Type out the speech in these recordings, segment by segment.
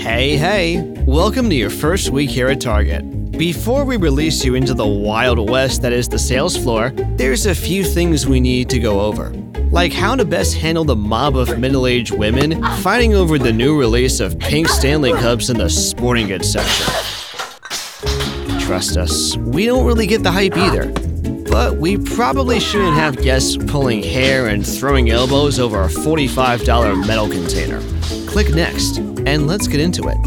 Hey, welcome to your first week here at Target. Before we release you into the Wild West that is the sales floor, there's a few things we need to go over. Like how to best handle the mob of middle-aged women fighting over the new release of pink Stanley Cups in the sporting goods section. Trust us, we don't really get the hype either. But we probably shouldn't have guests pulling hair and throwing elbows over a $45 metal container. Click next, and let's get into it.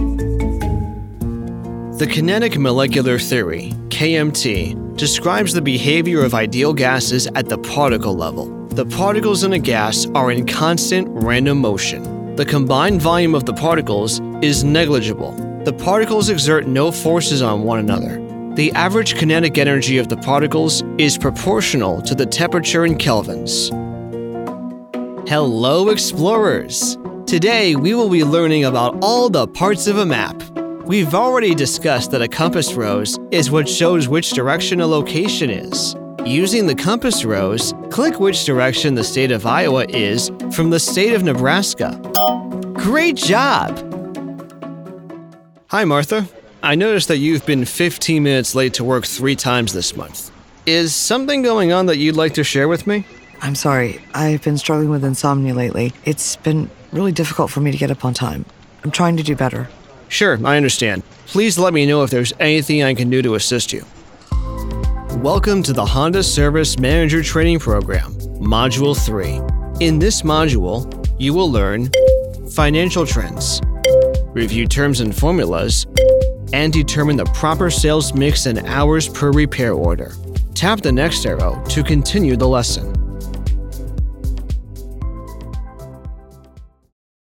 The kinetic molecular theory, KMT, describes the behavior of ideal gases at the particle level. The particles in a gas are in constant random motion. The combined volume of the particles is negligible. The particles exert no forces on one another. The average kinetic energy of the particles is proportional to the temperature in kelvins. Hello, explorers! Today, we will be learning about all the parts of a map. We've already discussed that a compass rose is what shows which direction a location is. Using the compass rose, click which direction the state of Iowa is from the state of Nebraska. Great job! Hi, Martha. I noticed that you've been 15 minutes late to work 3 times this month. Is something going on that you'd like to share with me? I'm sorry. I've been struggling with insomnia lately. It's been really difficult for me to get up on time. I'm trying to do better. Sure, I understand. Please let me know if there's anything I can do to assist you. Welcome to the Honda Service Manager Training Program, Module 3. In this module, you will learn financial trends, review terms and formulas, and determine the proper sales mix and hours per repair order. Tap the next arrow to continue the lesson.